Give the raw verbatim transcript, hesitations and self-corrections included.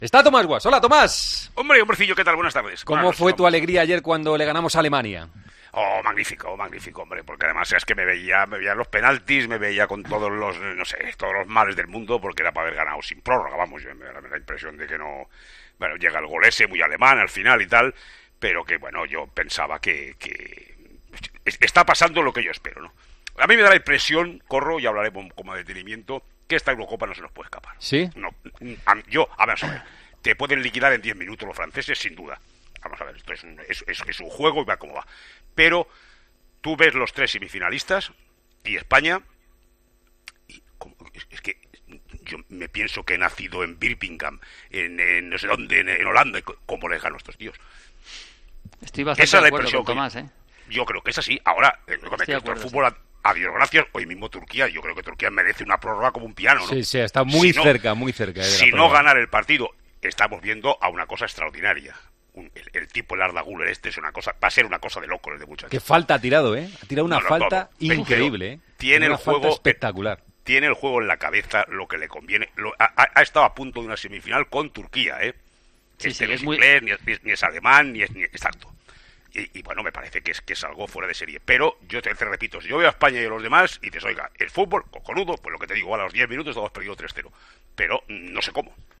Está Tomás Guas. Hola, Tomás. Hombre, hombrecillo, ¿qué tal? Buenas tardes. ¿Cómo Buenas fue noches, tu vamos. alegría ayer cuando le ganamos a Alemania? Oh, magnífico, magnífico, hombre, porque además es que me veía, me veía los penaltis, me veía con todos los, no sé, todos los males del mundo, porque era para haber ganado sin prórroga, vamos, yo me da la impresión de que no, bueno, llega el gol ese muy alemán al final y tal, pero que, bueno, yo pensaba que, que está pasando lo que yo espero, ¿no? A mí me da la impresión, corro y hablaré como detenimiento, que esta Eurocopa no se nos puede escapar. ¿Sí? No, a, yo, a ver, a ver, te pueden liquidar en diez minutos los franceses, sin duda. Vamos a ver, esto es un, es, es, es un juego y va como va. Pero tú ves los tres semifinalistas y España, y como, es, es que yo me pienso que he nacido en Birmingham, en, en no sé dónde, en, en Holanda, ¿cómo les gano a estos tíos? Estoy bastante Esa es de la acuerdo impresión con que Tomás, ¿eh? Yo creo que es así. Ahora, eh, Estoy de el acuerdo, fútbol, a, a Dios gracias, hoy mismo Turquía, yo creo que Turquía merece una prórroga como un piano, ¿no? Sí, sí, está muy Si no- cerca, muy cerca. de la Si no prórroga. ganar el partido, estamos viendo a una cosa extraordinaria. Un- el, el tipo, el Arda Güler este, es una cosa, va a ser una cosa de loco el de muchachos. Qué falta ha tirado, ¿eh? Ha tirado una No, no, falta todo. Pero increíble, ¿eh? tiene una el juego- falta espectacular. Tiene el juego en la cabeza lo que le conviene. Lo- ha, ha- ha estado a punto de una semifinal con Turquía, ¿eh? Sí, Este sí, no es es muy- inglés, ni es, ni es alemán, ni es, ni exacto. Y, y bueno, me parece que es, que es algo fuera de serie. Pero yo te, te repito, si yo veo a España y a los demás y dices, oiga, el fútbol, cojonudo, pues lo que te digo, a los diez minutos todos perdido tres cero. Pero mm, no sé cómo.